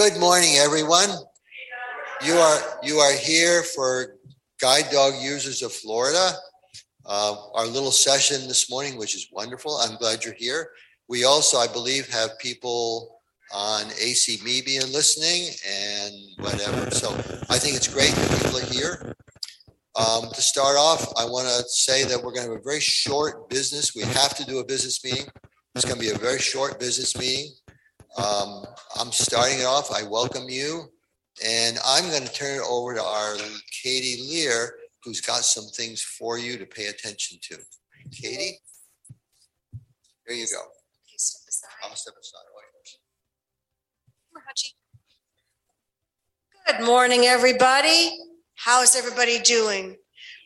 Good morning, everyone. You are here for Guide Dog Users of Florida, our little session this morning, which is wonderful. I'm glad you're here. We also, I believe, have people on AC Media listening and whatever. So I think it's great that people are here. To start off, I want to say that we're going to have a very short business. We have to do a business meeting. It's going to be a very short business meeting. I'm starting it off. I welcome you. And I'm going to turn it over to our Katie Lear, who's got some things for you to pay attention to. Katie, here you go. I'll step aside. Good morning, everybody. How is everybody doing?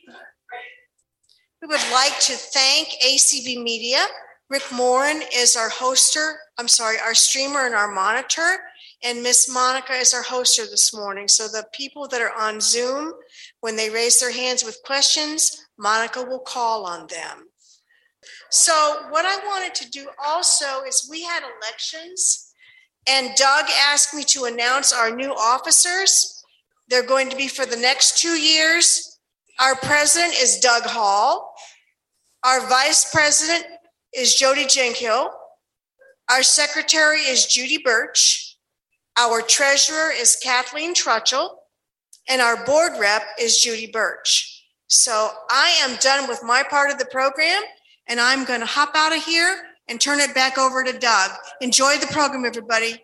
We would like to thank ACB Media. Rick Morin is our our streamer and our monitor, and Miss Monica is our hoster this morning. So the people that are on Zoom, when they raise their hands with questions, Monica will call on them. So what I wanted to do also is we had elections, and Doug asked me to announce our new officers. They're going to be for the next 2 years. Our president is Doug Hall. Our vice president is Jody Jenkill. Our secretary is Judy Birch. Our treasurer is Kathleen Trutchell. And our board rep is Judy Birch. So I am done with my part of the program, and I'm going to hop out of here and turn it back over to Doug. Enjoy the program, everybody.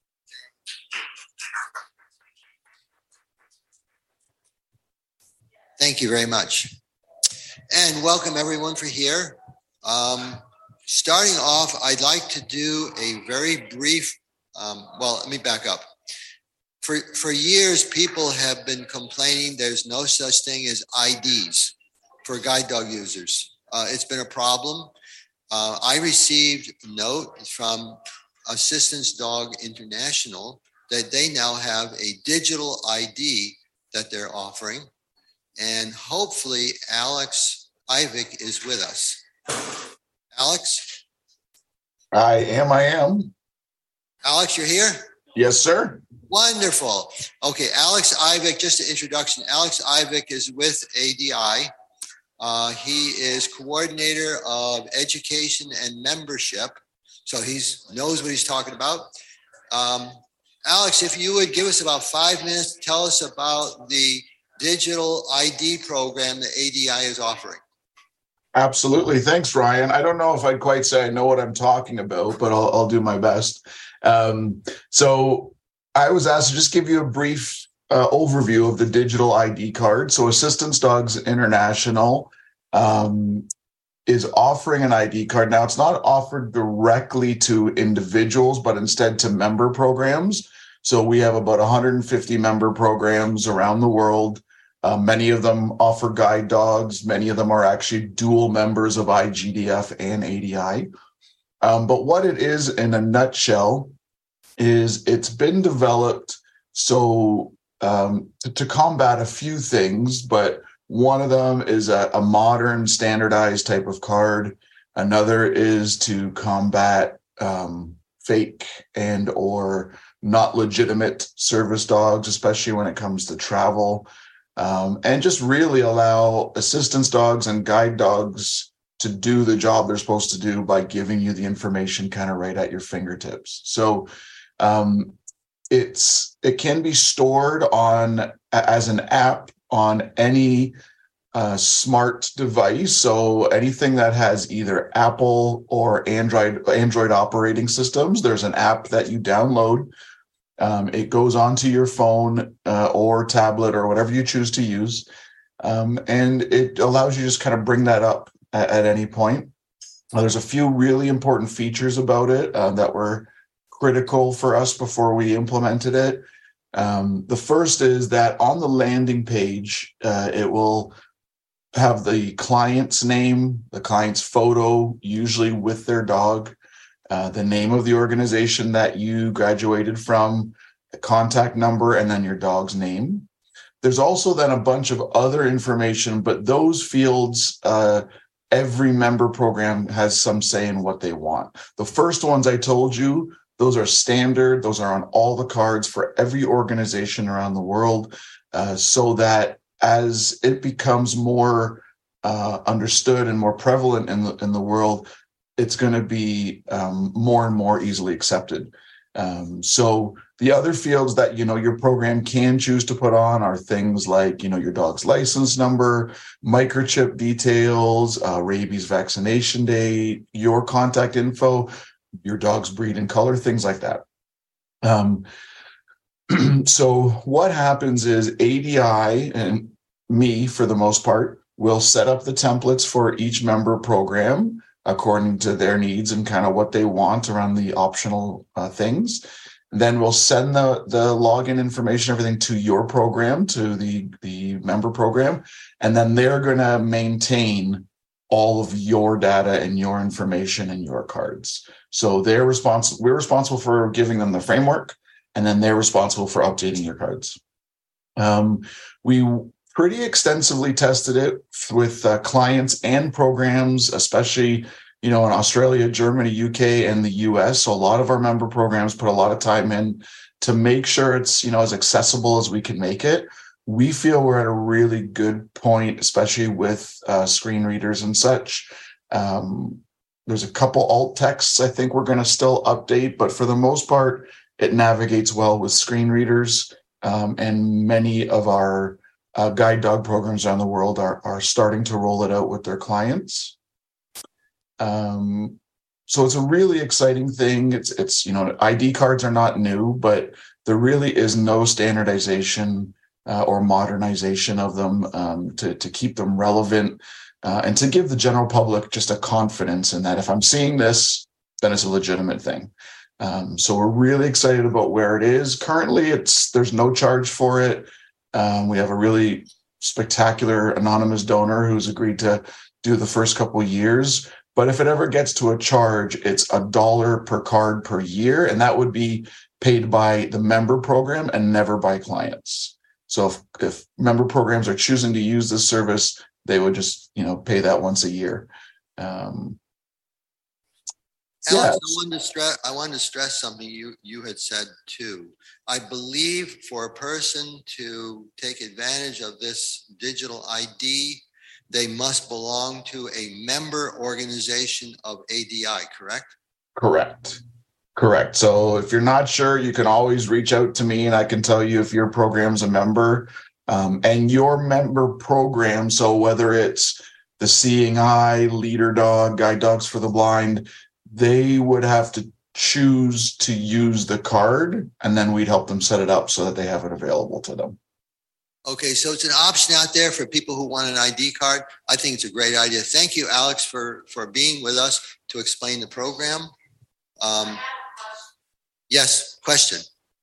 Thank you very much. And welcome everyone for here. Starting off, I'd like to do a very brief, let me back up. For years, people have been complaining there's no such thing as IDs for guide dog users. It's been a problem. I received a note from Assistance Dog International that they now have a digital ID that they're offering. And hopefully Alex Ivic is with us. Alex? I am. Alex, you're here? Yes, sir. Wonderful. Okay, Alex Ivic, just an introduction. Alex Ivic is with ADI. He is coordinator of education and membership. So he knows what he's talking about. Alex, if you would give us about 5 minutes to tell us about the digital ID program that ADI is offering. Absolutely. Thanks, Ryan. I don't know if I'd quite say I know what I'm talking about, but I'll do my best. So I was asked to just give you a brief overview of the digital ID card. So Assistance Dogs International is offering an ID card. Now, it's not offered directly to individuals, but instead to member programs. So we have about 150 member programs around the world. Many of them offer guide dogs. Many of them are actually dual members of IGDF and ADI. But what it is in a nutshell is it's been developed so to combat a few things, but one of them is a modern standardized type of card. Another is to combat fake and or not legitimate service dogs, especially when it comes to travel. And just really allow assistance dogs and guide dogs to do the job they're supposed to do by giving you the information kind of right at your fingertips. So it can be stored on as an app on any smart device. So anything that has either Apple or Android operating systems, there's an app that you download. It goes onto your phone or tablet or whatever you choose to use. And it allows you to just kind of bring that up at any point. There's a few really important features about it that were critical for us before we implemented it. The first is that on the landing page, it will have the client's name, the client's photo, usually with their dog, the name of the organization that you graduated from, the contact number, and then your dog's name. There's also then a bunch of other information, but those fields, every member program has some say in what they want. The first ones I told you Those are standard. Those are on all the cards for every organization around the world, so that as it becomes more understood and more prevalent in the world, it's going to be more and more easily accepted. So the other fields that, your program can choose to put on are things like, your dog's license number, microchip details, rabies vaccination date, your contact info, your dog's breed and color, things like that. So what happens is ADI and me, for the most part, will set up the templates for each member program according to their needs and kind of what they want around the optional things. Then we'll send the login information, everything to your program, to the member program, and then they're going to maintain all of your data and your information and your cards. So we're responsible for giving them the framework, and then they're responsible for updating your cards. We pretty extensively tested it with clients and programs, especially, in Australia, Germany, UK, and the US. So a lot of our member programs put a lot of time in to make sure it's, as accessible as we can make it. We feel we're at a really good point, especially with screen readers and such. There's a couple alt texts I think we're going to still update, but for the most part, it navigates well with screen readers. And many of our guide dog programs around the world are starting to roll it out with their clients. So it's a really exciting thing. It's ID cards are not new, but there really is no standardization or modernization of them to keep them relevant and to give the general public just a confidence in that if I'm seeing this, then it's a legitimate thing. So we're really excited about where it is. Currently, there's no charge for it. We have a really spectacular anonymous donor who's agreed to do the first couple of years. But if it ever gets to a charge, it's $1 per card per year, and that would be paid by the member program and never by clients. So if member programs are choosing to use this service, they would just pay that once a year. Alex, I wanted to stress something you had said too. I believe for a person to take advantage of this digital ID, they must belong to a member organization of ADI, correct? Correct. So if you're not sure, you can always reach out to me and I can tell you if your program's a member. And your member program, so whether it's the Seeing Eye, Leader Dog, Guide Dogs for the Blind, they would have to choose to use the card, and then we'd help them set it up so that they have it available to them. Okay, so it's an option out there for people who want an ID card. I think it's a great idea. Thank you, Alex, for being with us to explain the program. Yes, question.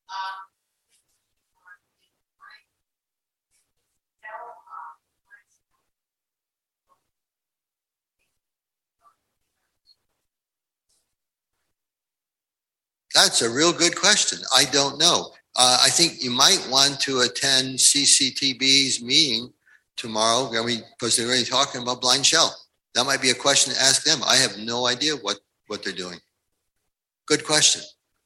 That's a real good question. I don't know. I think you might want to attend CCTB's meeting tomorrow, because they're already talking about blind shell. That might be a question to ask them. I have no idea what they're doing. Good question.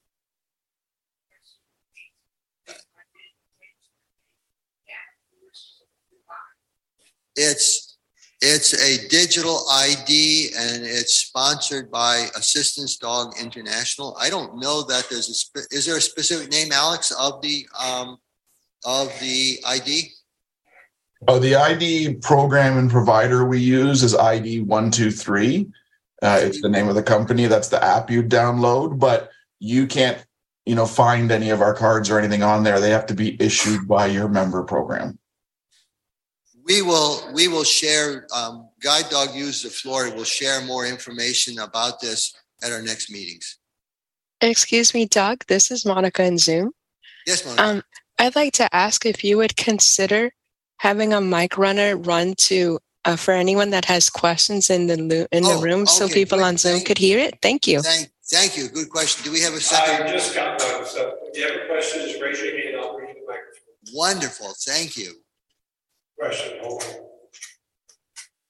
It's a digital ID and it's sponsored by Assistance Dog International. I don't know that is there a specific name, Alex, of the ID? Oh, the ID program and provider we use is ID 123. It's the name of the company. That's the app you download, but you can't, find any of our cards or anything on there. They have to be issued by your member program. We will share, Guide Dog Users of Florida will share more information about this at our next meetings. Excuse me, Doug, this is Monica in Zoom. Yes, Monica. I'd like to ask if you would consider having a mic runner run to for anyone that has questions in the room, okay, so people on Zoom could hear it. Thank you. Thank you. Good question. Do we have a second? I just got one. So if you have a question, just raise your hand. I'll bring you the microphone. Wonderful. Thank you. Question. Hold on.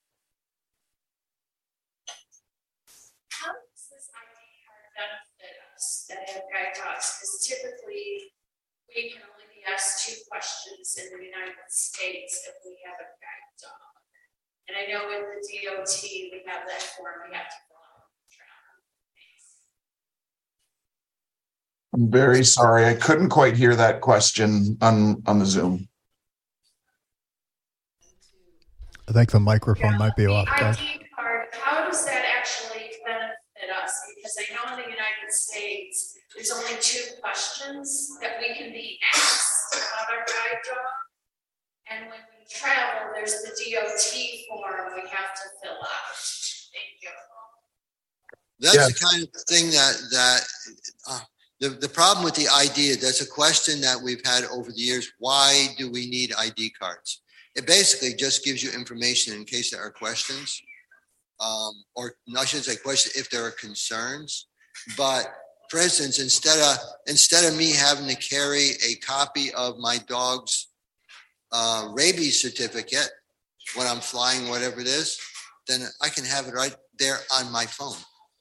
How does this ID card benefit us that have guide dogs, because typically we can only be asked 2 questions in the United States if we have a guide dog. And I know with the DOT, we have that form we have to fill out. I'm very sorry. I couldn't quite hear that question on the Zoom. I think the microphone might be off. The ID card, how does that actually benefit us? Because I know in the United States, there's only 2 questions that we can be asked about our guide dog. And when we travel, there's the DOT form we have to fill out. Thank you. That's the kind of thing the problem with the ID, that's a question that we've had over the years. Why do we need ID cards? It basically just gives you information in case there are questions, or I shouldn't say questions, if there are concerns. But for instance, instead of me having to carry a copy of my dog's rabies certificate when I'm flying, whatever it is, then I can have it right there on my phone.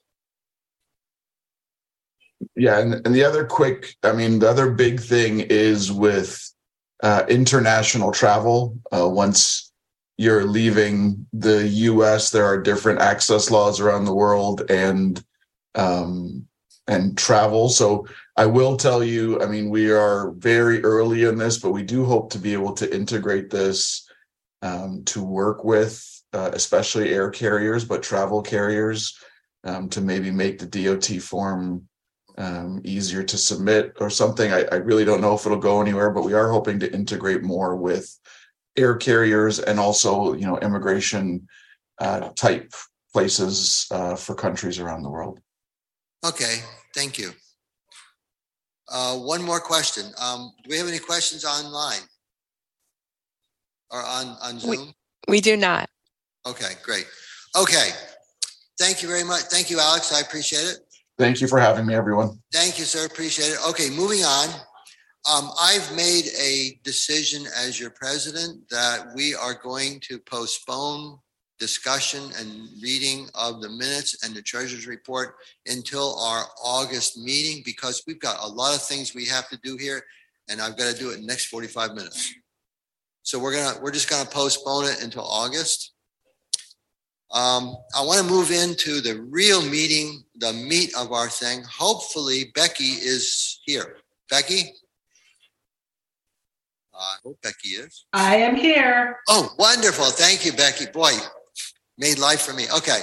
Yeah, and the other big thing is with international travel. Once you're leaving the U.S., there are different access laws around the world and travel. So I will tell you, we are very early in this, but we do hope to be able to integrate this to work with, especially air carriers, but travel carriers, to maybe make the DOT form easier to submit or something. I really don't know if it'll go anywhere, but we are hoping to integrate more with air carriers and also, immigration type places for countries around the world. Okay, thank you. One more question. Do we have any questions online or on Zoom? We do not. Okay, great. Okay, thank you very much. Thank you, Alex. I appreciate it. Thank you for having me, everyone. Thank you, sir. Appreciate it. Okay, moving on. I've made a decision as your president that we are going to postpone discussion and reading of the minutes and the treasurer's report until our August meeting, because we've got a lot of things we have to do here, and I've got to do it in the next 45 minutes. So we're just gonna postpone it until August. I want to move into the real meeting, the meat of our thing. Hopefully Becky is here. Becky? I hope Becky is. I am here. Oh, wonderful. Thank you, Becky. Boy, made life for me. Okay.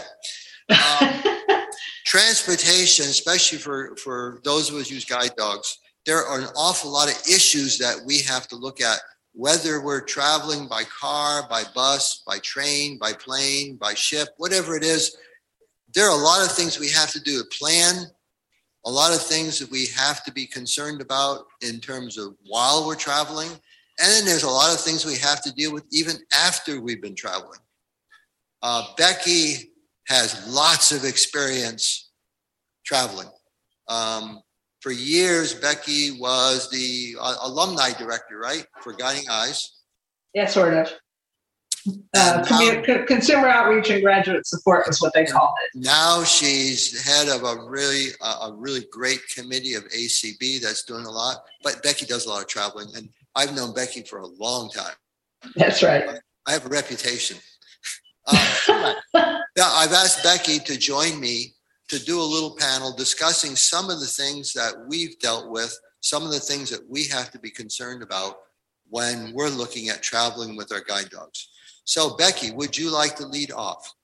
Transportation, especially for those of us who use guide dogs, there are an awful lot of issues that we have to look at, whether we're traveling by car, by bus, by train, by plane, by ship, whatever it is. There are a lot of things we have to do to plan, a lot of things that we have to be concerned about in terms of while we're traveling. And then there's a lot of things we have to deal with even after we've been traveling. Becky has lots of experience traveling. For years, Becky was the alumni director, right, for Guiding Eyes. Yeah, sort of. Consumer outreach and graduate support is what they call it. Now she's head of a really great committee of ACB that's doing a lot. But Becky does a lot of traveling, and I've known Becky for a long time. That's right. I have a reputation. I've asked Becky to join me to do a little panel discussing some of the things that we've dealt with, some of the things that we have to be concerned about when we're looking at traveling with our guide dogs. So Becky, would you like to lead off?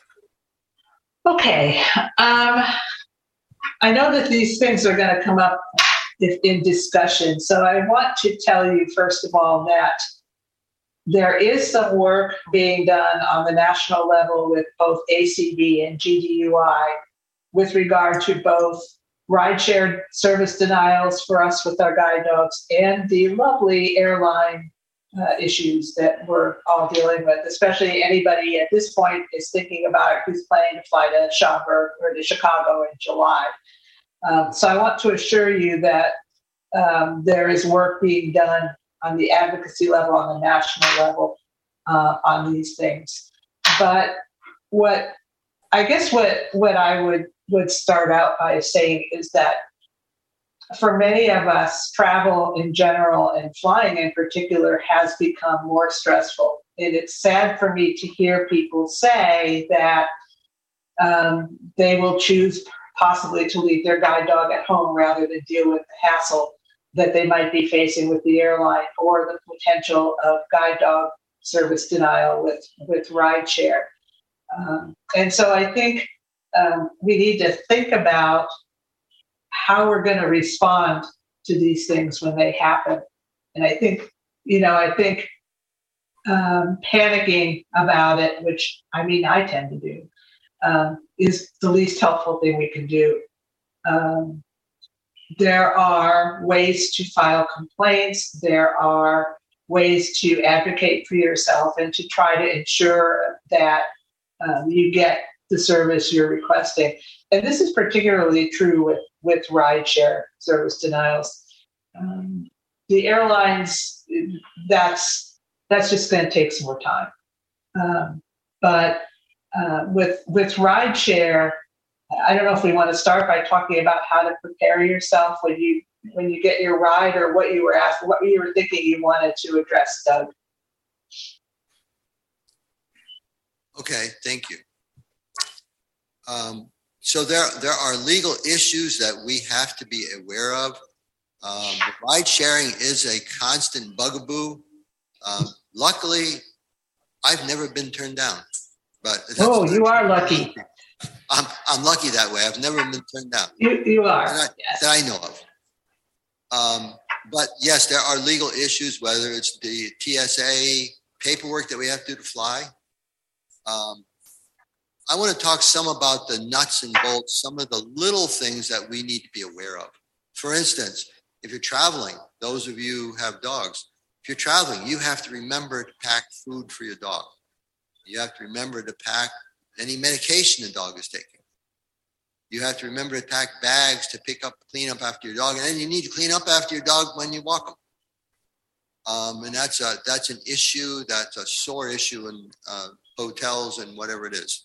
Okay. I know that these things are going to come up in discussion. So I want to tell you, first of all, that there is some work being done on the national level with both ACB and GDUI with regard to both rideshare service denials for us with our guide dogs and the lovely airline issues that we're all dealing with, especially anybody at this point is thinking about who's planning to fly to Schaumburg or to Chicago in July. So I want to assure you that there is work being done on the advocacy level, on the national level, on these things. But what I would start out by saying is that for many of us, travel in general and flying in particular has become more stressful. And it's sad for me to hear people say that they will choose possibly to leave their guide dog at home rather than deal with the hassle that they might be facing with the airline or the potential of guide dog service denial with rideshare. And so I think we need to think about how we're going to respond to these things when they happen. And I think panicking about it, which I tend to do, is the least helpful thing we can do. There are ways to file complaints. There are ways to advocate for yourself and to try to ensure that you get the service you're requesting. And this is particularly true with rideshare service denials. The airlines, that's just going to take some more time. But with rideshare, I don't know if we want to start by talking about how to prepare yourself when you get your ride, or what you were asked, what you were thinking you wanted to address, Doug. Okay, thank you. So there are legal issues that we have to be aware of. Ride sharing is a constant bugaboo. Luckily, I've never been turned down. But you are lucky. I'm lucky that way. I've never been turned down. You are. That I know of. But yes, there are legal issues, whether it's the TSA paperwork that we have to do to fly. I want to talk some about the nuts and bolts, some of the little things that we need to be aware of. For instance, if you're traveling, those of you who have dogs, if you're traveling, you have to remember to pack food for your dog. You have to remember to pack any medication the dog is taking. You have to remember to pack bags to clean up after your dog. And then you need to clean up after your dog when you walk them. And that's an issue, that's a sore issue in hotels and whatever it is.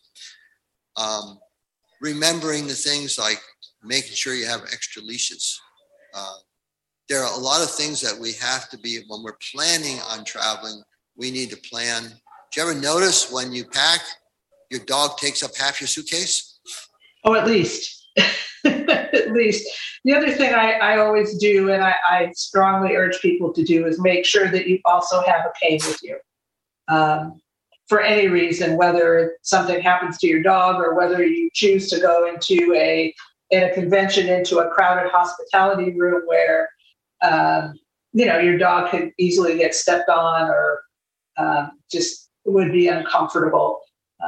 Remembering the things like making sure you have extra leashes. There are a lot of things that we have to be, when we're planning on traveling, we need to plan. Do you ever notice when you pack, your dog takes up half your suitcase? Oh, at least. At least. The other thing I always do, and I strongly urge people to do, is make sure that you also have a cane with you. For any reason, whether something happens to your dog or whether you choose to go into a convention, into a crowded hospitality room where, your dog could easily get stepped on or just would be uncomfortable.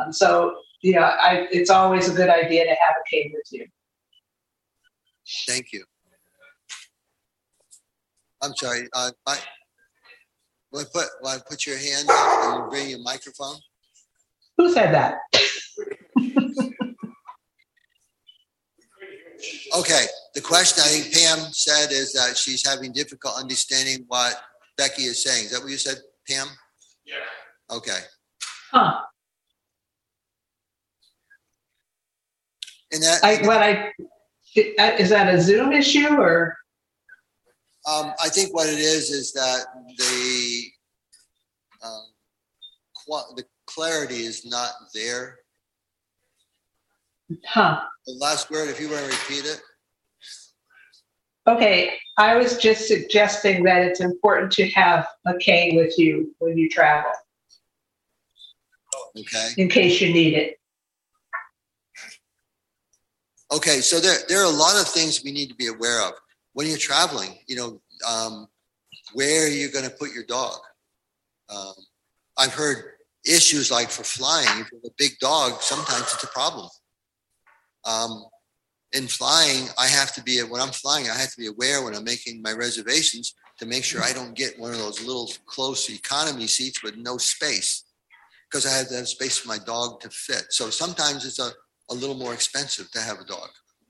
It's always a good idea to have a cane with you. Thank you. I'm sorry. Put your hand up and bring your microphone. Who said that? Okay. The question I think Pam said is that she's having difficult understanding what Becky is saying. Is that what you said, Pam? Yeah. Okay. Huh. And that is that a Zoom issue or? I think what it is that the clarity is not there. Huh. The last word, if you want to repeat it. Okay, I was just suggesting that it's important to have a cane with you when you travel. Okay. In case you need it. Okay, so there are a lot of things we need to be aware of when you're traveling. Where you're going to put your dog. I've heard issues like for flying. If you have a big dog, sometimes it's a problem. In flying, when I'm flying, I have to be aware when I'm making my reservations to make sure I don't get one of those little close economy seats with no space, because I have to have space for my dog to fit. So sometimes it's a little more expensive to have a dog.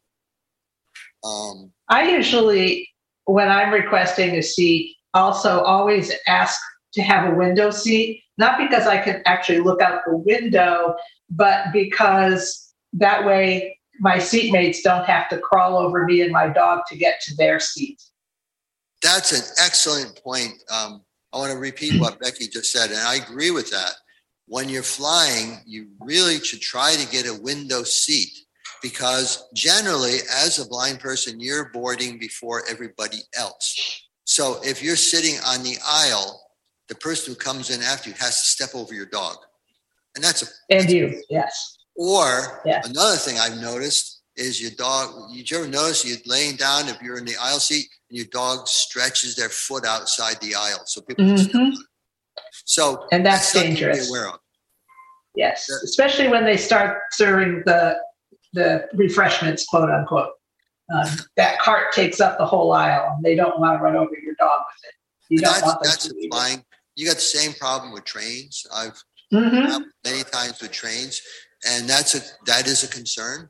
I usually, when I'm requesting a seat, also always ask to have a window seat, not because I can actually look out the window, but because that way my seatmates don't have to crawl over me and my dog to get to their seat. That's an excellent point. I want to repeat what Becky just said, and I agree with that. When you're flying, you really should try to get a window seat, because generally, as a blind person, you're boarding before everybody else. So if you're sitting on the aisle, the person who comes in after you has to step over your dog. And yes. Or another thing I've noticed is your dog, you ever notice you're laying down if you're in the aisle seat and your dog stretches their foot outside the aisle. So people can step on it. So and that's dangerous. To be aware of. Yes, especially when they start serving the refreshments, quote unquote. That cart takes up the whole aisle, and they don't want to run over your dog with it. You don't want them that's to fine. You got the same problem with trains. I've traveled many times with trains, and that is a concern.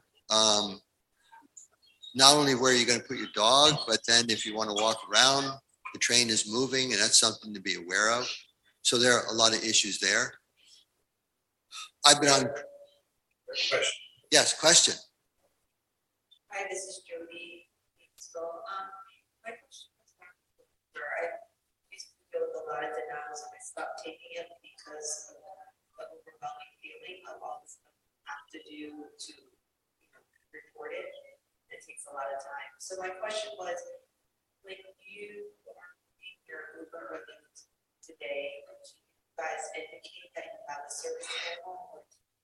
Not only where you're going to put your dog, but then if you want to walk around, the train is moving, and that's something to be aware of. So there are a lot of issues there. I've been on. Question. Yes, question. Hi, this is Jody. So, my question is, I used to deal with a lot of denials, and I stopped taking it because of the overwhelming feeling of all this stuff I have to do to report it. It takes a lot of time. So my question was, when you are in your Uber or Lyft today, do you guys indicate that you have a service animal?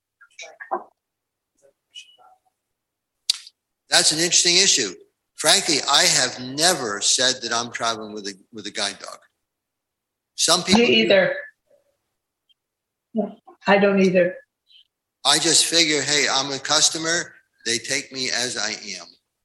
That's an interesting issue. Frankly, I have never said that I'm traveling with a guide dog. Some people Me either. I don't either. I just figure, hey, I'm a customer. They take me as I am.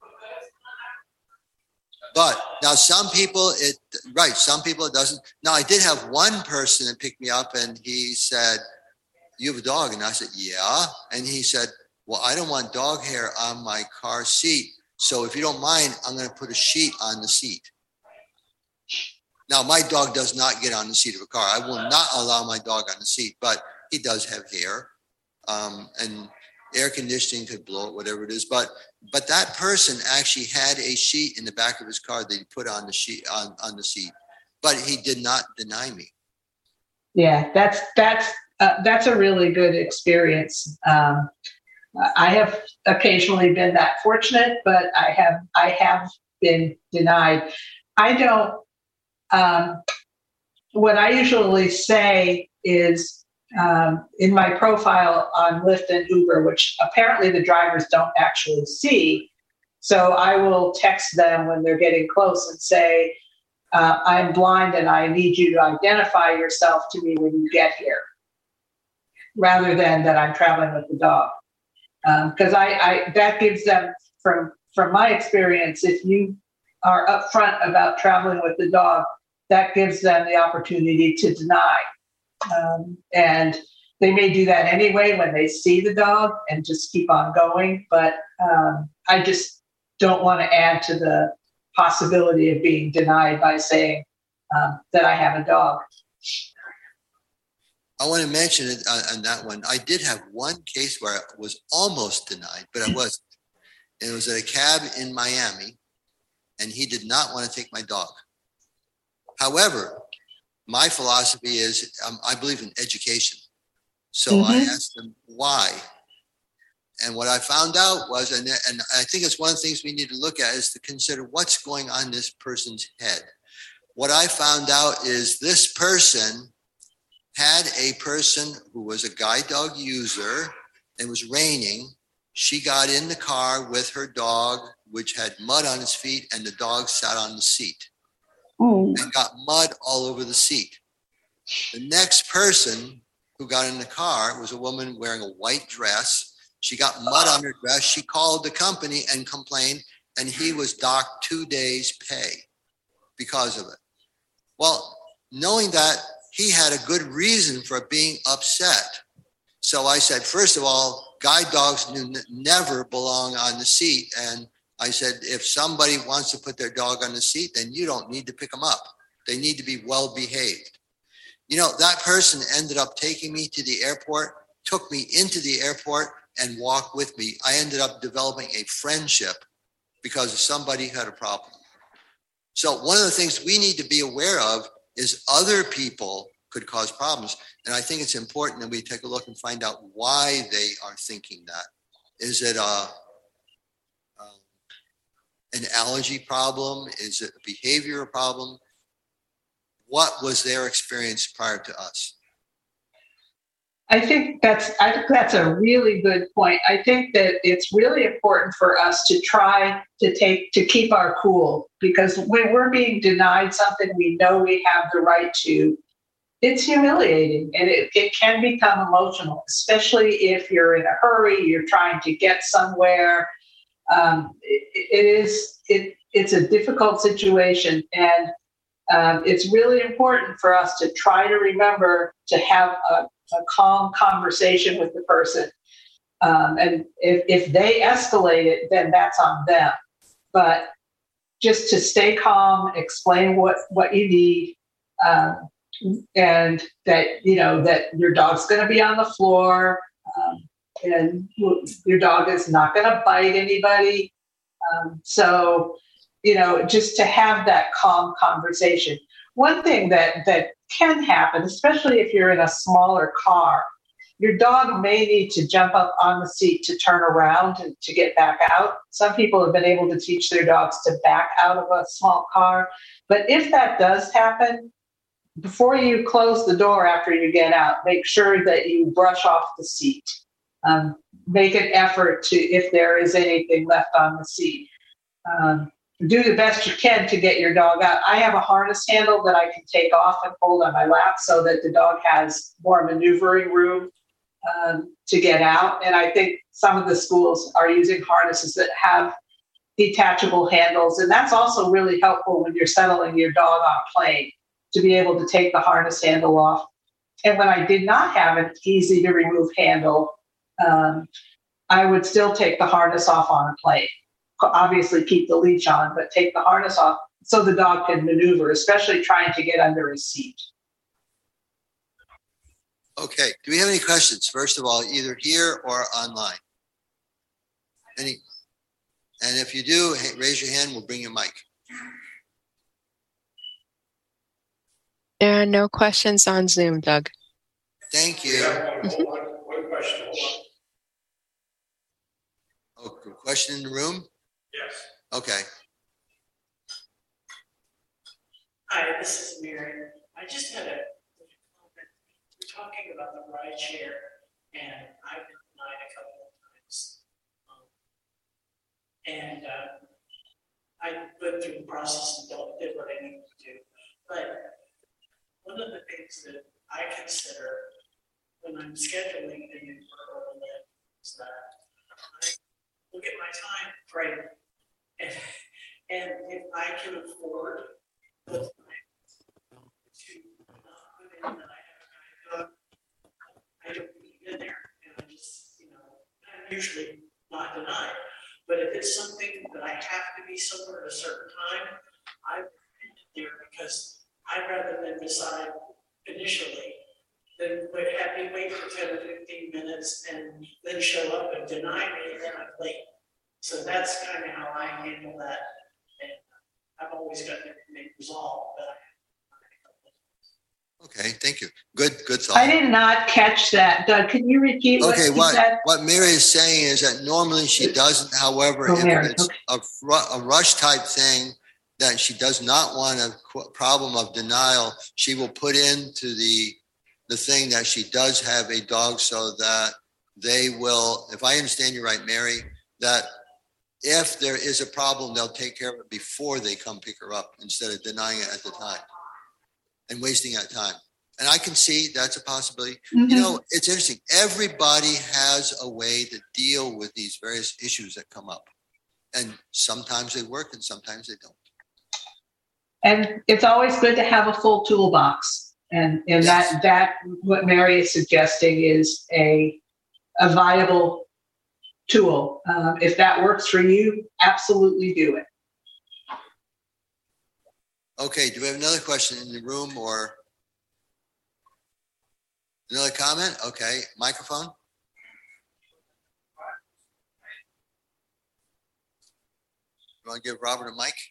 But now some people, some people it doesn't. Now I did have one person that picked me up and he said, "You have a dog?" And I said, "Yeah." And he said, "Well, I don't want dog hair on my car seat. So if you don't mind, I'm going to put a sheet on the seat." Now, my dog does not get on the seat of a car. I will not allow my dog on the seat, but he does have hair. And air conditioning could blow it, whatever it is. But that person actually had a sheet in the back of his car that he put on the sheet on the seat. But he did not deny me. Yeah, that's a really good experience. I have occasionally been that fortunate, but I have been denied. I don't. What I usually say is in my profile on Lyft and Uber, which apparently the drivers don't actually see. So I will text them when they're getting close and say, "I'm blind and I need you to identify yourself to me when you get here," rather than that I'm traveling with the dog. Because that gives them, from my experience, if you are upfront about traveling with the dog, that gives them the opportunity to deny. And they may do that anyway when they see the dog and just keep on going. But I just don't want to add to the possibility of being denied by saying that I have a dog. I want to mention it on that one. I did have one case where I was almost denied, but I wasn't. And it was at a cab in Miami, and he did not want to take my dog. However, my philosophy is I believe in education. So I asked him why. And what I found out was, and I think it's one of the things we need to look at, is to consider what's going on in this person's head. What I found out is this person had a person who was a guide dog user. It was raining. She got in the car with her dog, which had mud on its feet, and the dog sat on the seat and got mud all over the seat. The next person who got in the car was a woman wearing a white dress. She got mud on her dress. She called the company and complained, and he was docked 2 days' pay because of it. Well, knowing that, he had a good reason for being upset. So I said, first of all, guide dogs never belong on the seat. And I said, if somebody wants to put their dog on the seat, then you don't need to pick them up. They need to be well behaved. You know, that person ended up taking me to the airport, took me into the airport, and walk with me. I ended up developing a friendship because somebody had a problem. So one of the things we need to be aware of is other people could cause problems. And I think it's important that we take a look and find out why they are thinking that. Is it an allergy problem? Is it a behavioral problem? What was their experience prior to us? I think that's a really good point. I think that it's really important for us to try to keep our cool, because when we're being denied something we know we have the right to, it's humiliating, and it can become emotional, especially if you're in a hurry, you're trying to get somewhere. It's a difficult situation, and it's really important for us to try to remember to have a calm conversation with the person. And if they escalate it, then that's on them. But just to stay calm, explain what you need, and that, that your dog's going to be on the floor, and your dog is not going to bite anybody. So, just to have that calm conversation. One thing that can happen, especially if you're in a smaller car, your dog may need to jump up on the seat to turn around and to get back out. Some people have been able to teach their dogs to back out of a small car. But if that does happen, before you close the door after you get out, make sure that you brush off the seat. Make an effort to, if there is anything left on the seat. Do the best you can to get your dog out. I have a harness handle that I can take off and hold on my lap so that the dog has more maneuvering room to get out. And I think some of the schools are using harnesses that have detachable handles. And that's also really helpful when you're settling your dog on a plane, to be able to take the harness handle off. And when I did not have an easy to remove handle, I would still take the harness off on a plane. Obviously keep the leash on, but take the harness off so the dog can maneuver, especially trying to get under his seat. Okay, do we have any questions? First of all, either here or online? Any? And if you do, raise your hand, we'll bring you a mic. There are no questions on Zoom, Doug. Thank you. Yeah, one question. Oh, question in the room? Yes. Okay. Hi, this is Mary. I just had a comment. We're talking about the ride share, and I've been denied a couple of times. I went through the process and did what I needed to do. But one of the things that I consider when I'm scheduling a new program is that I look at my time frame, and if I can afford the time to put in that I have a guide dog, I don't put it in there, and I just, I'm usually not denied. But if it's something that I have to be somewhere at a certain time, I put it there because I'd rather than decide initially than have me wait for 10 or 15 minutes and then show up and deny me, and then I'm late. So that's kind of how I handle that. And I've always got everything resolved. Okay, thank you. Good thought. I did not catch that. Doug, can you repeat what you said? What Mary is saying is that normally she doesn't. However, if it's a rush type thing that she does not want a problem of denial, she will put into the thing that she does have a dog, so that they will, if I understand you right, Mary, that if there is a problem, they'll take care of it before they come pick her up instead of denying it at the time and wasting that time. And I can see that's a possibility. Mm-hmm. It's interesting. Everybody has a way to deal with these various issues that come up. And sometimes they work and sometimes they don't. And it's always good to have a full toolbox. And yes. that what Mary is suggesting is a viable tool. If that works for you, absolutely do it. Okay, do we have another question in the room or another comment? Okay, microphone. You want to give Robert a mic?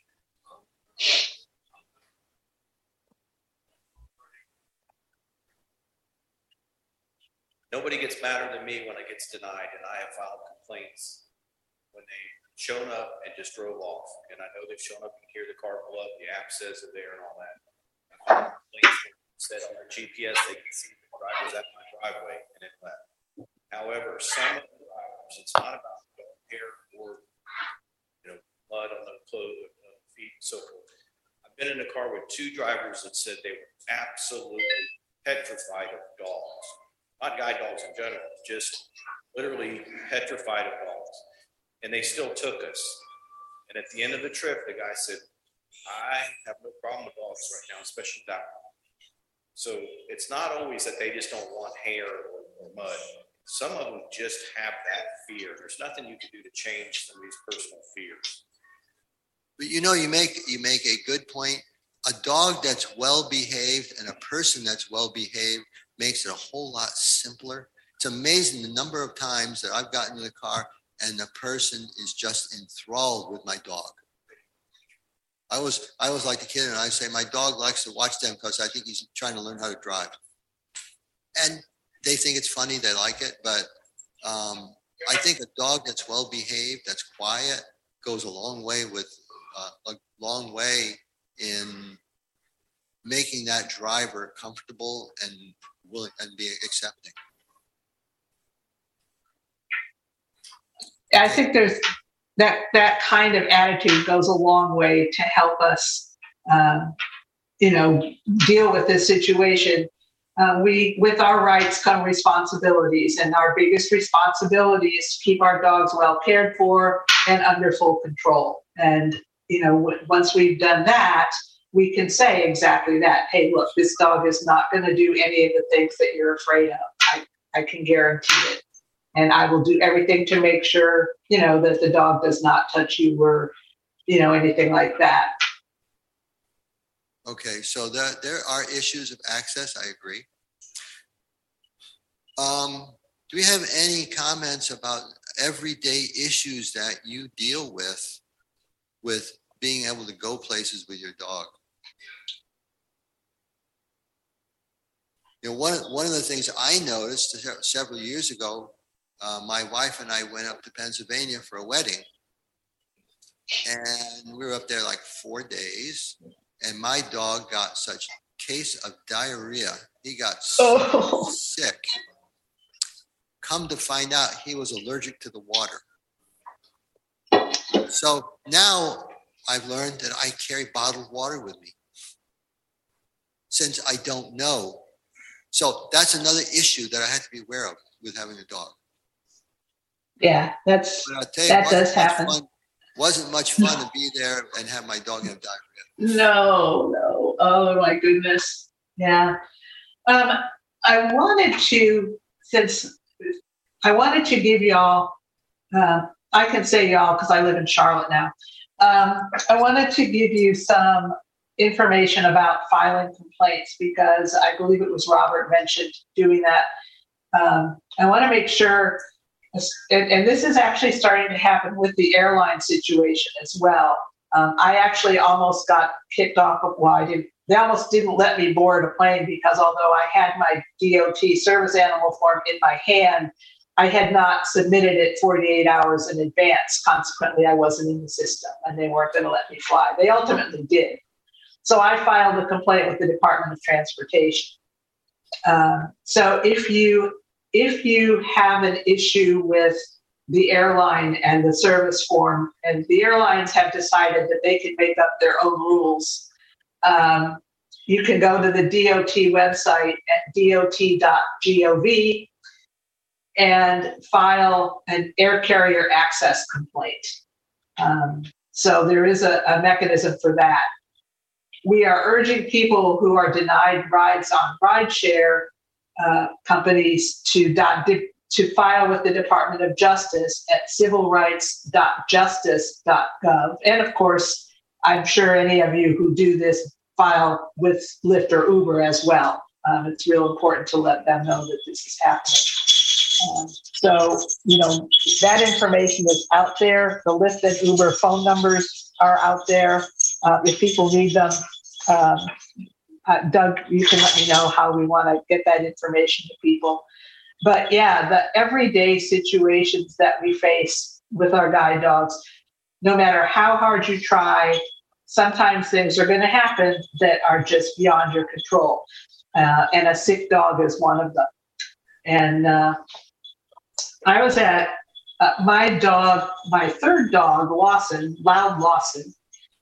Nobody gets madder than me when it gets denied, and I have filed complaints when they've shown up and just drove off. And I know they've shown up and hear the car pull up, the app says they're there and all that. I filed complaints said on their GPS they can see the drivers at my driveway and it left. However, some of the drivers, it's not about hair or mud on the clothes, feet, and so forth. I've been in a car with two drivers that said they were absolutely petrified of dogs. Not guide dogs in general, just literally petrified of dogs. And they still took us. And at the end of the trip, the guy said, I have no problem with dogs right now, especially that one. So it's not always that they just don't want hair or mud. Some of them just have that fear. There's nothing you can do to change some of these personal fears. But you make a good point. A dog that's well behaved and a person that's well behaved makes it a whole lot simpler. It's amazing the number of times that I've gotten in the car and the person is just enthralled with my dog. I was like the kid, and I say my dog likes to watch them because I think he's trying to learn how to drive. And they think it's funny, they like it, but I think a dog that's well behaved, that's quiet, goes a long way in making that driver comfortable and willing and be accepting. I think there's that kind of attitude goes a long way to help us, deal with this situation. With our rights come responsibilities, and our biggest responsibility is to keep our dogs well cared for and under full control. And, once we've done that, we can say exactly that. Hey, look, this dog is not going to do any of the things that you're afraid of. I can guarantee it. And I will do everything to make sure, that the dog does not touch you or, anything like that. Okay, so there are issues of access. I agree. Do we have any comments about everyday issues that you deal with being able to go places with your dog? One of the things I noticed several years ago, my wife and I went up to Pennsylvania for a wedding, and we were up there like 4 days, and my dog got such a case of diarrhea. He got so sick. Come to find out, he was allergic to the water. So now I've learned that I carry bottled water with me since I don't know. So that's another issue that I had to be aware of with having a dog. Yeah, that does happen. Wasn't much fun to be there and have my dog have diarrhea. No. Oh my goodness. Yeah. I wanted to give y'all, I can say y'all because I live in Charlotte now. I wanted to give you some information about filing complaints because I believe it was Robert mentioned doing that. I want to make sure, and this is actually starting to happen with the airline situation as well. I actually almost got kicked off of they almost didn't let me board a plane because although I had my DOT service animal form in my hand, I had not submitted it 48 hours in advance. Consequently, I wasn't in the system and they weren't going to let me fly. They ultimately did. So I filed a complaint with the Department of Transportation. So if you have an issue with the airline and the service form, and the airlines have decided that they can make up their own rules, you can go to the DOT website at dot.gov and file an air carrier access complaint. So there is a mechanism for that. We are urging people who are denied rides on rideshare companies to file with the Department of Justice at civilrights.justice.gov. And of course, I'm sure any of you who do this file with Lyft or Uber as well. It's real important to let them know that this is happening. So, that information is out there. The Lyft and Uber phone numbers are out there. If people need them, Doug, you can let me know how we want to get that information to people. But yeah, the everyday situations that we face with our guide dogs, no matter how hard you try, sometimes things are going to happen that are just beyond your control. And a sick dog is one of them. And I was at my third dog, Loud Lawson,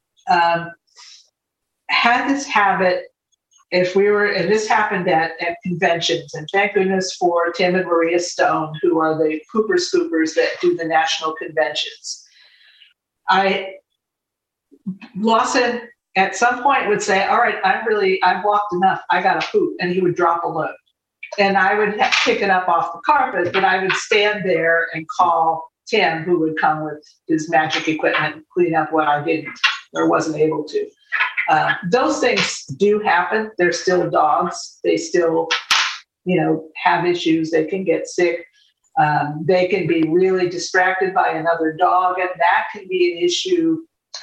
had this habit. And this happened at conventions, and thank goodness for Tim and Maria Stone, who are the pooper scoopers that do the national conventions. Lawson at some point would say, all right, I've walked enough. I got to poop. And he would drop a load. And I would pick it up off the carpet, but I would stand there and call Tim, who would come with his magic equipment and clean up what I didn't or wasn't able to. Those things do happen. They're still dogs. They still, have issues. They can get sick. They can be really distracted by another dog, and that can be an issue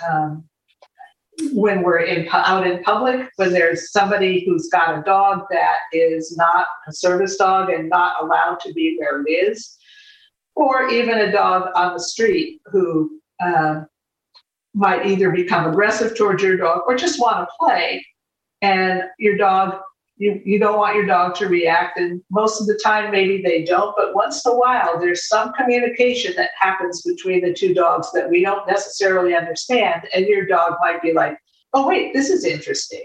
when we're out in public, when there's somebody who's got a dog that is not a service dog and not allowed to be where it is, or even a dog on the street who might either become aggressive towards your dog or just want to play. And your dog, you don't want your dog to react. And most of the time, maybe they don't. But once in a while, there's some communication that happens between the two dogs that we don't necessarily understand. And your dog might be like, oh, wait, this is interesting.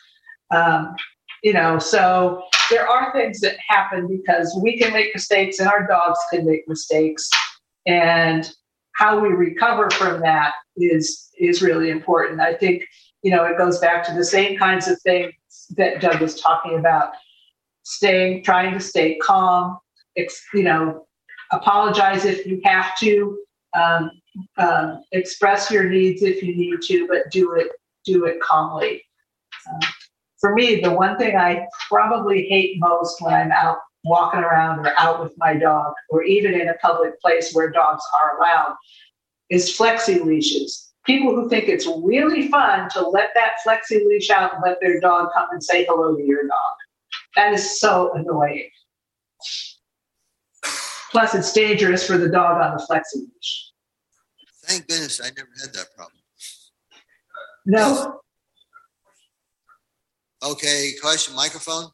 So there are things that happen because we can make mistakes and our dogs can make mistakes. And how we recover from that is really important. I think, it goes back to the same kinds of things that Doug was talking about, trying to stay calm, apologize if you have to, express your needs if you need to, but do it calmly. For me, the one thing I probably hate most when I'm out walking around or out with my dog, or even in a public place where dogs are allowed, is flexi leashes. People who think it's really fun to let that flexi leash out and let their dog come and say hello to your dog. That is so annoying. Plus, it's dangerous for the dog on the flexi leash. Thank goodness I never had that problem. No. Okay, question, microphone.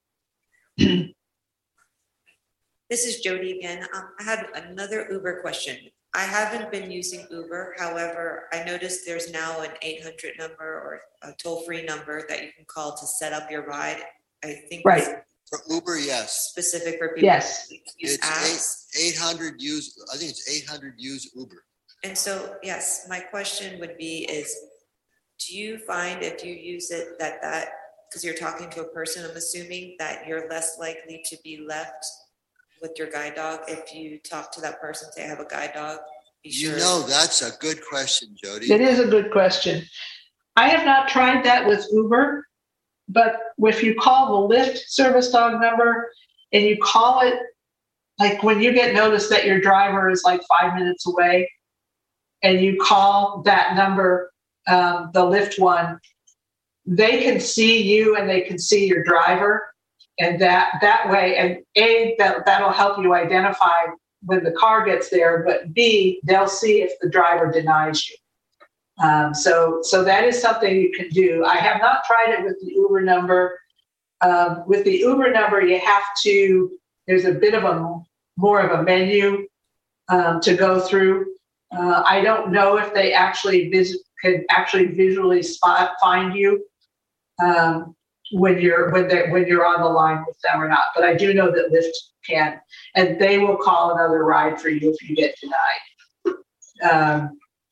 This is Jody again. I had another Uber question. I haven't been using Uber. However, I noticed there's now an 800 number or a toll-free number that you can call to set up your ride. I think right. For Uber, yes. Specific for people yes. who use apps. 800 use. I think it's 800 use Uber. And so, yes, my question would be do you find if you use it that because you're talking to a person, I'm assuming that you're less likely to be left with your guide dog if you talk to that person, say I have a guide dog? That's a good question, Jody. It is a good question. I have not tried that with Uber, but if you call the Lyft service dog number and you call it, like when you get notice that your driver is like 5 minutes away and you call that number, the Lyft one, they can see you and they can see your driver. And that way, and that'll help you identify when the car gets there, but B, they'll see if the driver denies you. So that is something you can do. I have not tried it with the Uber number. With the Uber number, there's a bit of more of a menu to go through. I don't know if they can actually visually find you. When you're on the line with them or not. But I do know that Lyft can, and they will call another ride for you if you get denied.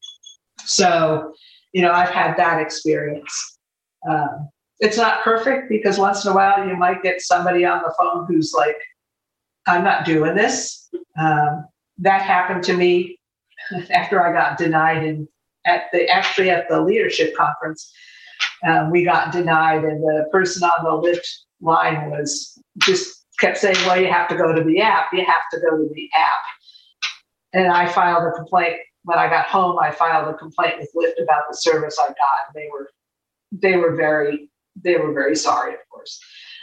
I've had that experience. It's not perfect because once in a while you might get somebody on the phone who's like, I'm not doing this. That happened to me after I got denied at the leadership conference. We got denied, and the person on the Lyft line kept saying, well, you have to go to the app. You have to go to the app. And I filed a complaint when I got home, I filed a complaint with Lyft about the service I got. They were very sorry, of course.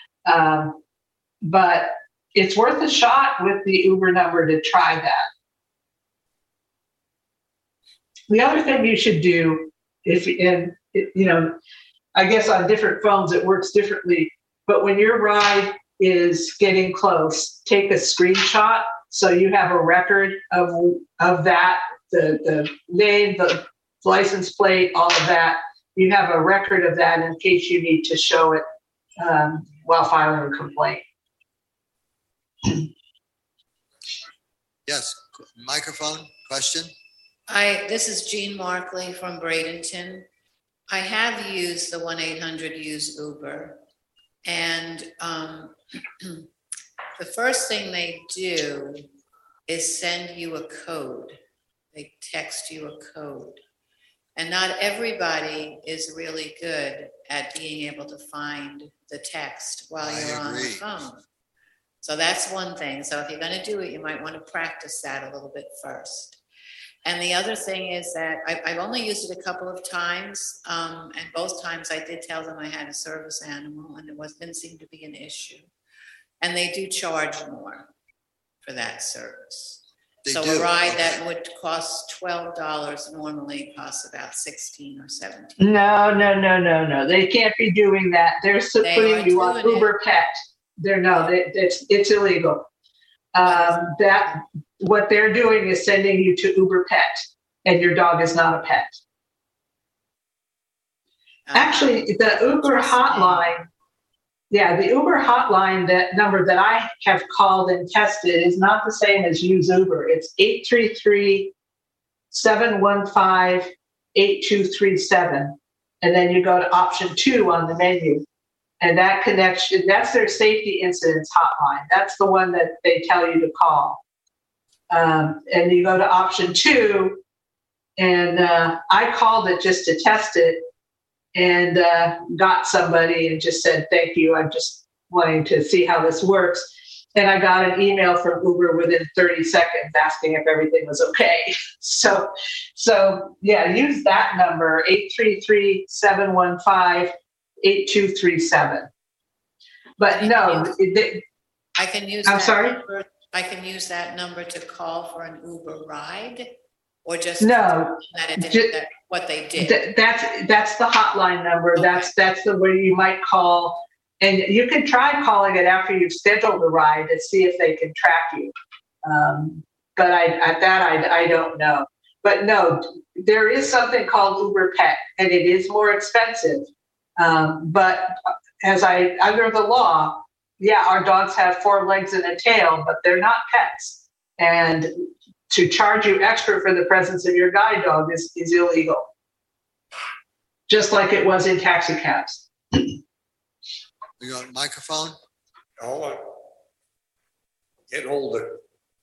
But it's worth a shot with the Uber number to try that. The other thing you should do, I guess on different phones it works differently, but when your ride is getting close, take a screenshot so you have a record of that, the name, the license plate, all of that. You have a record of that in case you need to show it while filing a complaint. Yes, microphone, question? This is Jean Markley from Bradenton. I have used the 1-800-USE Uber, and the first thing they do is send you a code. They text you a code. And not everybody is really good at being able to find the text while you're on the phone. So that's one thing. So if you're going to do it, you might want to practice that a little bit first. And the other thing is that I've only used it a couple of times, and both times I did tell them I had a service animal, and didn't seem to be an issue. And they do charge more for that service. A ride that would cost $12 normally costs about $16 or $17. No. They can't be doing that. They're putting you on Uber Pet. It's illegal. What they're doing is sending you to Uber Pet, and your dog is not a pet. Actually, the Uber hotline, that number that I have called and tested is not the same as Use Uber. It's 833-715-8237. And then you go to option 2 on the menu. And that connection, that's their safety incidents hotline. That's the one that they tell you to call. And you go to option 2, and I called it just to test it, and got somebody and just said, thank you, I'm just wanting to see how this works. And I got an email from Uber within 30 seconds asking if everything was okay. So yeah, use that number, 833-715-8237. But no, I can use number. I can use that number to call for an Uber ride, or just what they did. That's the hotline number. Okay. That's the way you might call, and you can try calling it after you've scheduled the ride to see if they can track you. But I don't know. But no, there is something called Uber Pet, and it is more expensive. But under the law, yeah, our dogs have 4 legs and a tail, but they're not pets. And to charge you extra for the presence of your guide dog is illegal. Just like it was in taxi cabs. We got a microphone? Hold on. Get older.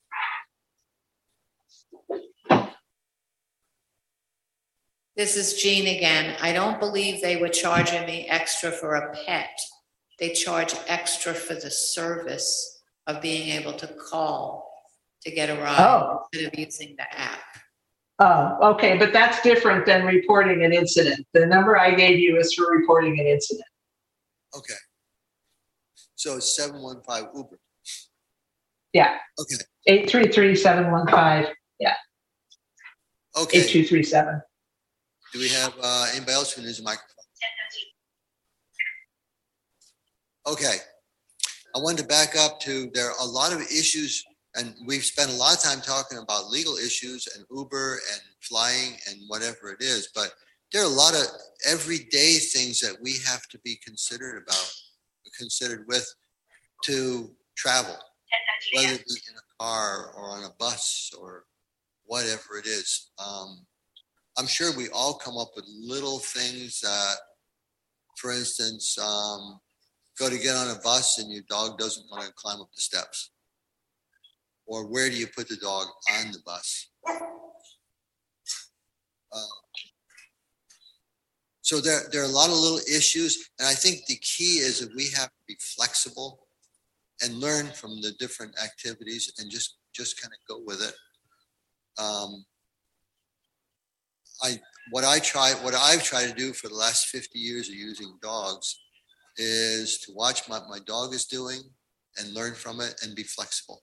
This is Jean again. I don't believe they were charging me extra for a pet. They charge extra for the service of being able to call to get a ride instead of using the app. Oh, okay. But that's different than reporting an incident. The number I gave you is for reporting an incident. Okay. So it's 715 Uber. Yeah. Okay. 833-715. Yeah. Okay. 8237. Do we have anybody else who needs a microphone? Okay. I wanted to back up to, there are a lot of issues, and we've spent a lot of time talking about legal issues and Uber and flying and whatever it is, but there are a lot of everyday things that we have to be considered with to travel, whether it be in a car or on a bus or whatever it is. I'm sure we all come up with little things that, for instance, go to get on a bus and your dog doesn't want to climb up the steps. Or where do you put the dog on the bus? So there are a lot of little issues. And I think the key is that we have to be flexible and learn from the different activities and just kind of go with it. what I've tried to do for the last 50 years of using dogs is to watch what my dog is doing and learn from it and be flexible.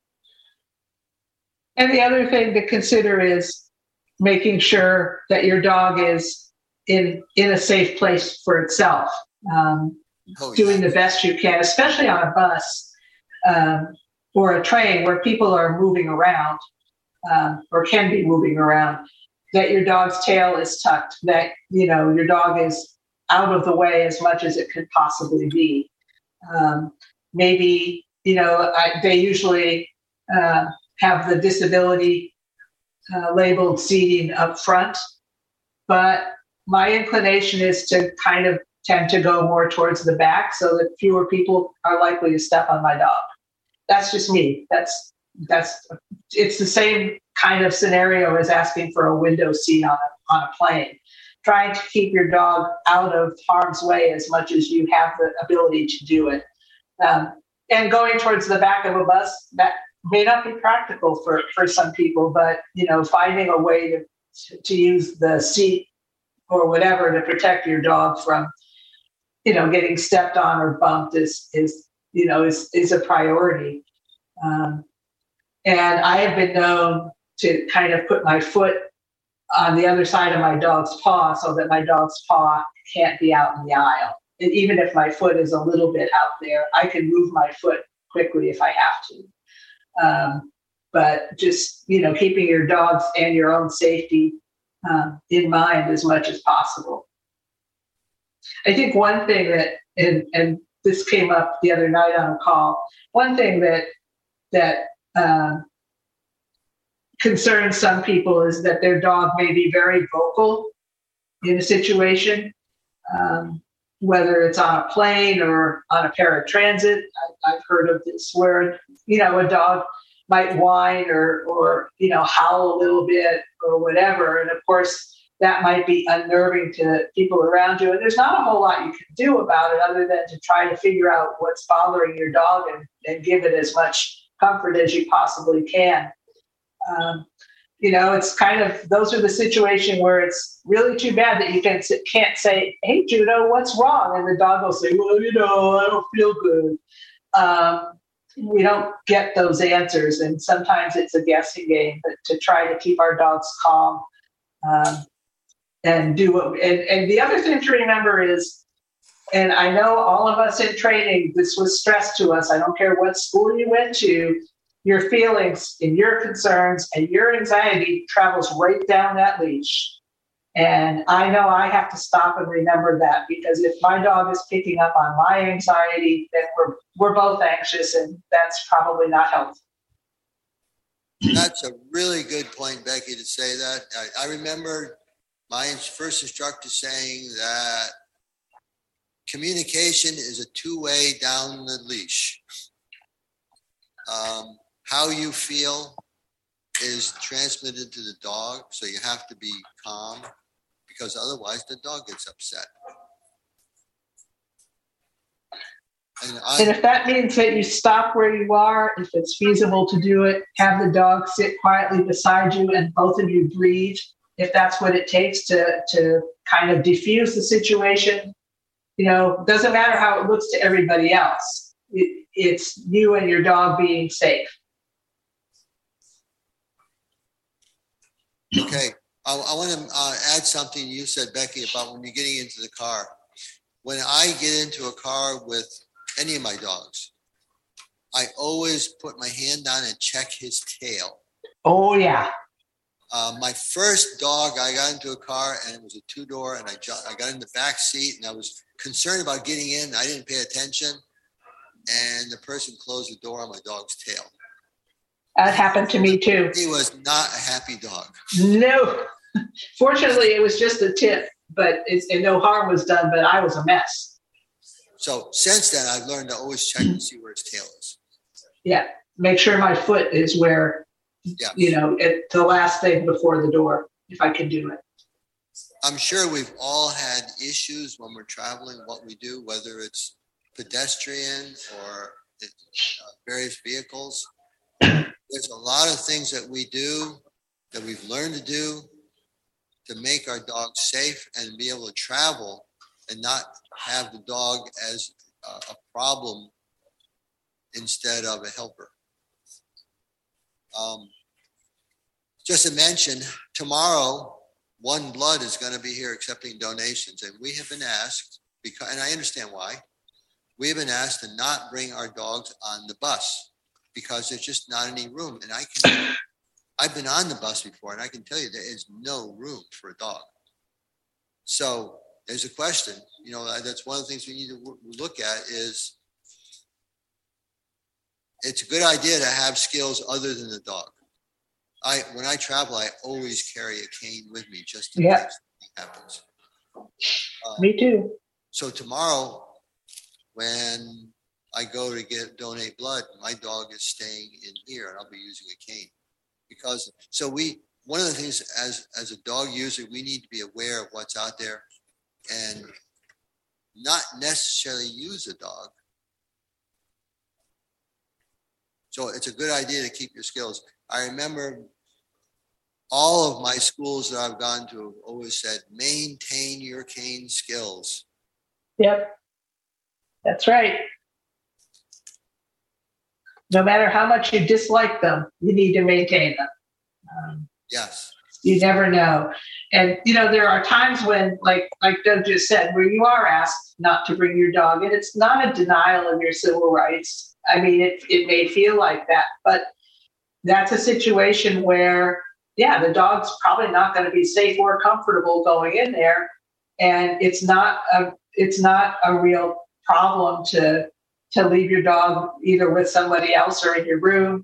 And the other thing to consider is making sure that your dog is in a safe place for itself. Doing the best you can, especially on a bus or a train where people are moving around or can be moving around, that your dog's tail is tucked, that, your dog is out of the way as much as it could possibly be. Maybe, they usually have the disability labeled seating up front, but my inclination is to kind of tend to go more towards the back so that fewer people are likely to step on my dog. That's just me. It's the same kind of scenario as asking for a window seat on a plane. Trying to keep your dog out of harm's way as much as you have the ability to do it. And going towards the back of a bus, that may not be practical for some people, but finding a way to use the seat or whatever to protect your dog from getting stepped on or bumped is a priority. And I have been known to kind of put my foot on the other side of my dog's paw so that my dog's paw can't be out in the aisle. And even if my foot is a little bit out there, I can move my foot quickly if I have to. But just, keeping your dogs and your own safety in mind as much as possible. I think one thing that, and this came up the other night on a call, one thing that concerns some people is that their dog may be very vocal in a situation, whether it's on a plane or on a paratransit. I've heard of this where, a dog might whine or howl a little bit or whatever. And of course, that might be unnerving to people around you. And there's not a whole lot you can do about it other than to try to figure out what's bothering your dog and give it as much comfort as you possibly can. It's kind of, those are the situation where it's really too bad that you can't say, "Hey, Judo, what's wrong?" And the dog will say, "Well, I don't feel good." We don't get those answers. And sometimes it's a guessing game, but to try to keep our dogs calm and do what, and the other thing to remember is, and I know all of us in training, this was stressed to us. I don't care what school you went to, your feelings and your concerns and your anxiety travels right down that leash. And I know I have to stop and remember that, because if my dog is picking up on my anxiety, then we're both anxious, and that's probably not healthy. That's a really good point, Becky, to say that. I remember my first instructor saying that communication is a two-way down the leash. How you feel is transmitted to the dog, so you have to be calm, because otherwise the dog gets upset. And if that means that you stop where you are, if it's feasible to do it, have the dog sit quietly beside you and both of you breathe, if that's what it takes to kind of diffuse the situation, doesn't matter how it looks to everybody else. It's you and your dog being safe. Okay. I want to add something you said, Becky, about when you're getting into the car. When I get into a car with any of my dogs, I always put my hand down and check his tail. Oh, yeah. My first dog, I got into a car and it was a two-door, and I got in the back seat and I was concerned about getting in. I didn't pay attention, and the person closed the door on my dog's tail. That happened to me too. He was not a happy dog. No. Fortunately, it was just a tip, and no harm was done, but I was a mess. So since then, I've learned to always check and see where his tail is. Yeah. Make sure my foot is where, the last thing before the door, if I can do it. I'm sure we've all had issues when we're traveling, what we do, whether it's pedestrian or various vehicles. There's a lot of things that we do that we've learned to do to make our dogs safe and be able to travel and not have the dog as a problem instead of a helper. Just to mention, tomorrow, One Blood is going to be here accepting donations, and we have been asked, because, and I understand why, we have been asked to not bring our dogs on the bus because there's just not any room. And I've been on the bus before, and I can tell you there is no room for a dog. So there's a question, that's one of the things we need to look at is it's a good idea to have skills other than the dog. When I travel, I always carry a cane with me just in case something happens. Me too. So tomorrow, when I go to donate blood, my dog is staying in here, and I'll be using a cane. One of the things as a dog user, we need to be aware of what's out there and not necessarily use a dog. So it's a good idea to keep your skills. I remember all of my schools that I've gone to have always said, maintain your cane skills. Yep. That's right. No matter how much you dislike them, you need to maintain them. Yes. You never know. And, there are times when, like Doug just said, where you are asked not to bring your dog, and it's not a denial of your civil rights. I mean, it may feel like that, but that's a situation where, the dog's probably not going to be safe or comfortable going in there. And it's not a real problem to leave your dog either with somebody else or in your room,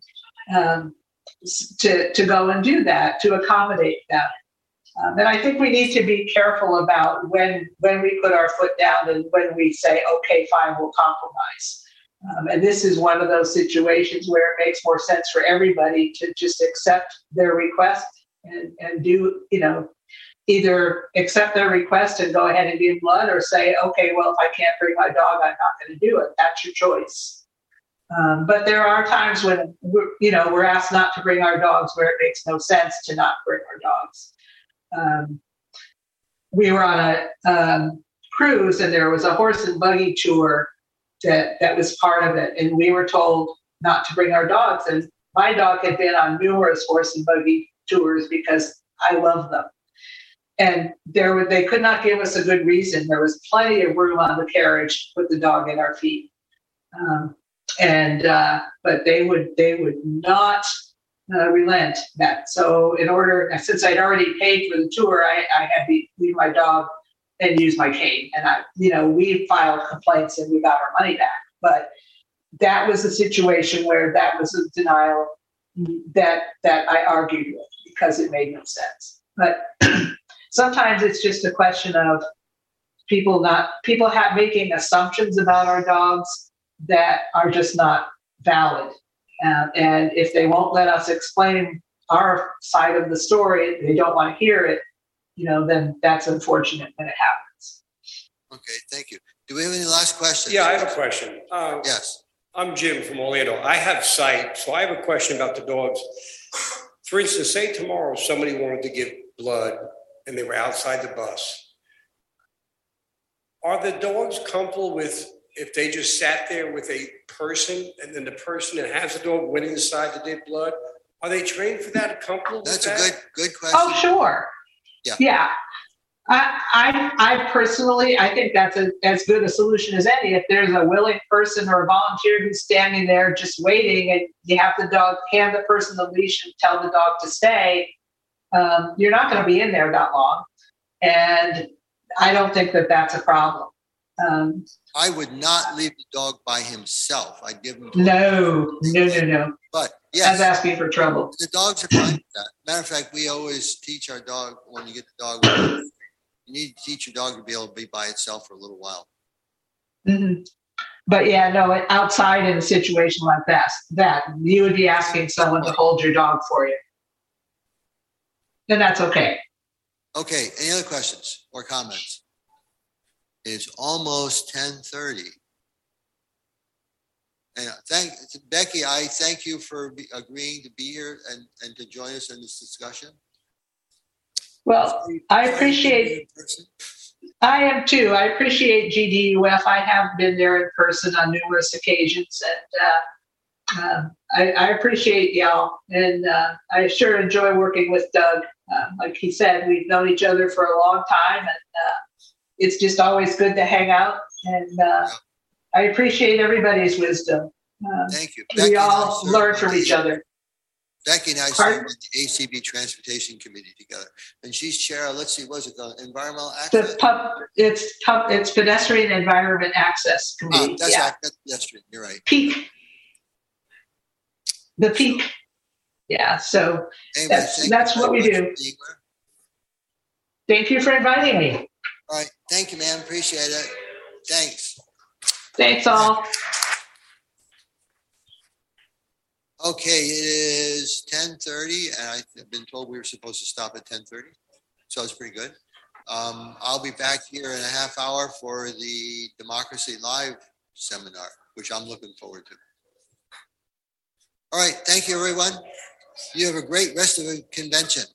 to go and do that, to accommodate them. And I think we need to be careful about when we put our foot down and when we say, okay, fine, we'll compromise. And this is one of those situations where it makes more sense for everybody to just accept their request and do, either accept their request and go ahead and give blood, or say, okay, well, if I can't bring my dog, I'm not going to do it. That's your choice. But there are times when we're asked not to bring our dogs where it makes no sense to not bring our dogs. We were on a cruise, and there was a horse and buggy tour that was part of it, and we were told not to bring our dogs. And my dog had been on numerous horse and buggy tours because I love them. And they could not give us a good reason. There was plenty of room on the carriage to put the dog in our feet. But they would not relent that. So since I'd already paid for the tour, I had to leave my dog and use my cane. And we filed complaints and we got our money back. But that was a situation where that was a denial that I argued with because it made no sense. But sometimes it's just a question of people making assumptions about our dogs that are just not valid. And if they won't let us explain our side of the story, they don't want to hear it, then that's unfortunate when it happens. Okay, thank you. Do we have any last questions? Yeah, I have a question. Yes. I'm Jim from Orlando. I have sight, so I have a question about the dogs. For instance, say tomorrow somebody wanted to give blood and they were outside the bus. Are the dogs comfortable with if they just sat there with a person and then the person that has the dog went inside to give blood? Are they trained for that? Comfortable with that? That's a good question. Oh, sure. Yeah. I personally, I think that's as good a solution as any. If there's a willing person or a volunteer who's standing there just waiting, and you have the dog, hand the person the leash and tell the dog to stay, you're not going to be in there that long. And I don't think that that's a problem. I would not leave the dog by himself. I'd give him. No. But yes, I was asking for trouble. The dogs are fine with that. Matter of fact, we always teach our dog when you get the dog, you need to teach your dog to be able to be by itself for a little while. Mm-hmm. But outside in a situation like that you would be asking someone to hold your dog for you. Then that's okay. Okay. Any other questions or comments? It's almost 10:30. And Becky, I thank you for agreeing to be here and to join us in this discussion. Well, I appreciate, I am too. I appreciate GDUF. I have been there in person on numerous occasions, and I appreciate y'all. And I sure enjoy working with Doug. Like he said, we've known each other for a long time, and it's just always good to hang out. And I appreciate everybody's wisdom. Thank you. We all learn from each other. Becky and I serve on the ACB Transportation Committee together, and she's chair. Let's see, what's it called? Environmental Access. It's Pedestrian Environment Access Committee. That's pedestrian. You're right. Peak. The peak. Yeah. So anyway, that's what we do. Thank you for inviting me. All right. Thank you, man. Appreciate it. Thanks. Thanks all. Okay, it is 10:30, and I've been told we were supposed to stop at 10:30, so it's pretty good. I'll be back here in a half hour for the Democracy Live seminar, which I'm looking forward to. All right, thank you, everyone. You have a great rest of the convention.